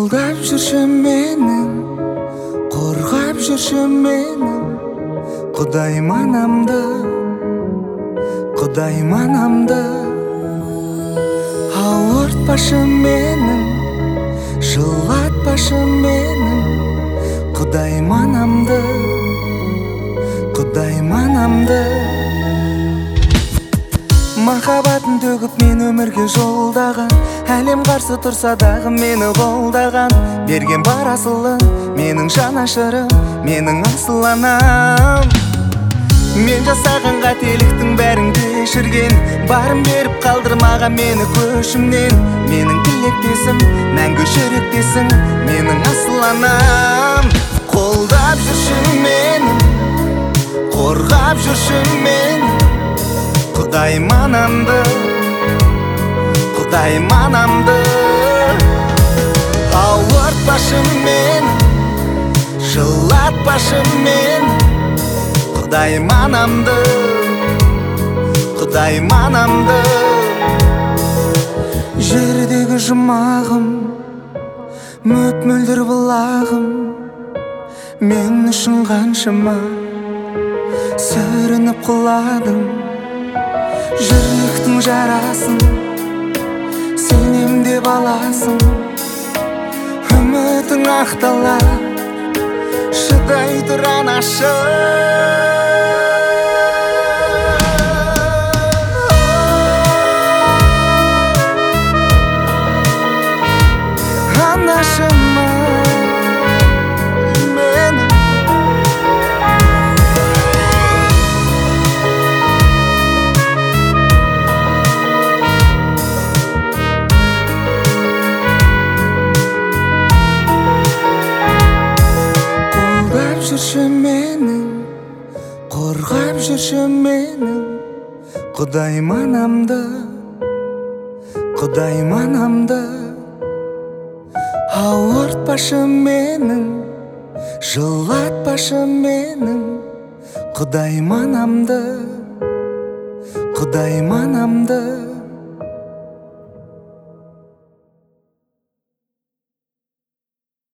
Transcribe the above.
Қолдап жүрші менің, қорғап жүрші менің, Құдайым анамды, Құдайым анамды. Ауыртпашы менің, жылатпашы менің, Құдайым анамды, Құдайым анамды. Махаббатын төгіп мен өмірге жолдаған, әлем қарсы тұрса дағы мені қолдаған, берген бар асылын менің жанашырым, менің асыл анам. Мен жасаған қателіктің бәрін кешірген, барын беріп қалдырмаған мені көшімнен. Менің тілектесім, мәңгі жүректесің, менің асыл анам. Қолдап жүрші мені, қорғап жүрші мені, Құдайым анамды, Құдайым анамды. Ауыртпашы мені, жылатпашы мені, Құдайым анамды, Құдайым анамды. Жердегі жұмағым, мөп-мөлдір бұлағым, мен үшін қаншама сүрініп құладым. Жүректің жарасын сенем деп аласың, үмітің ақталар, шыдай тұр анашы. Анашыма менің, қолдап жүрші менің, қорғап жүрші менің, Құдайым анамды, Құдайым анамды. Ауыртпашы менің, жылатпашы менің, Құдайым анамды, Құдайым анамды.